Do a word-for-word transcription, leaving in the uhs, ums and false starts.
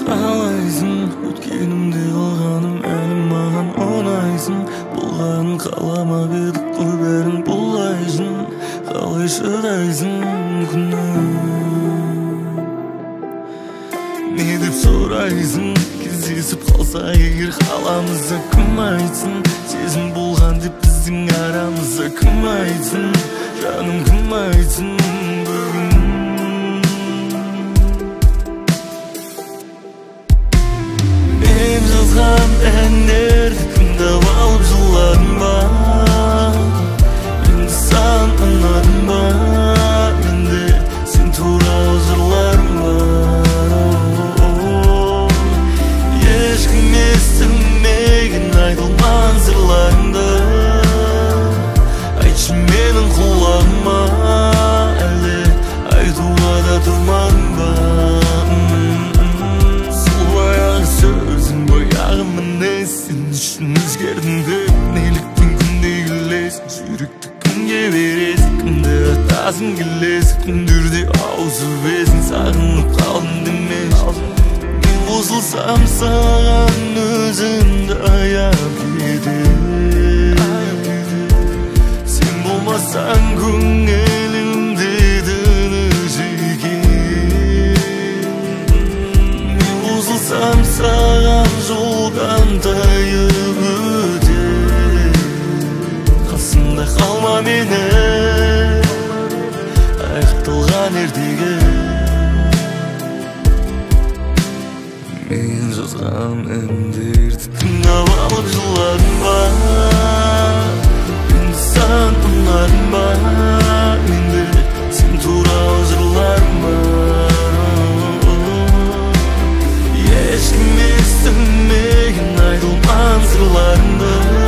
қалайсың? Өткенімде қалғаным әлі маған ұнайсың. Болғанын қаламап едік қой бәрін бұлайсың. Қалай шыдайсың күнім? Не деп сұрайсың? Кездесіп қалса егер қаламызда кім айтсын? Сезім болған деп біздің арамызда кім айтсын? Жаным кім айтсын бүгін? Мен жазған әндерді тыңдап алып жыладың ба? Енді саған ұнадың ба? Менде сен туралы жырларым бар. Ешкім естімеген айтылмаған сырларыңды айтшы менің құлағыма, әлде айтуға да тұрмадың ба? Сол баяғы сөзің, баяғы мінез, сен үшін өзгердің деп неліктен күнде келесің? Жүректі кімге бересің? Кімді атасың келесің? Күндерде ауысып есің, сағынып қалдым демеші. Мен қосылсам саған өзімді аяп кетем. Сен болмасаң көңілімде тыныш екен. Мен қосылсам саған жолдан тайып өтем. Қасымда қалма мені, аяқталған ертегі. Мен жазған әндерді тыңдап алып жыладың ба? Енді саған ұнадың ба? Менде сен туралы жырларым бар. Ешкім естімеген айтылмаған сырларыңды